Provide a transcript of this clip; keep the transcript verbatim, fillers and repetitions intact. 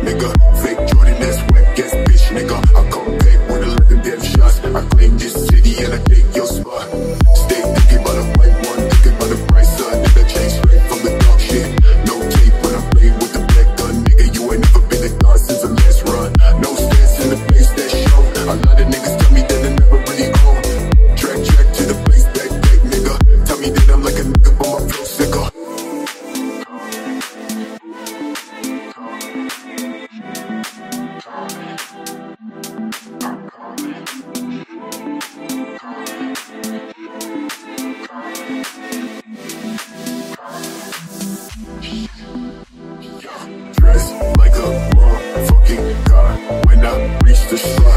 nigga. Fake Jordan, that's whack ass bitch, nigga. I come back with eleven damn shots. I claim this city and I take your spot. Stay thinking about a white one, thinking about the price, son. Nigga, change straight from the dog shit. No tape when I'm playing with the black gun, nigga. You ain't never been a god since the last run. No stance in the place that show. A lot of niggas tell me that I never really own. Track, track to the place that back, nigga. Tell me that I'm like a nigga, but my flow sicker. Dressed like a motherfucking god when I reach the spot.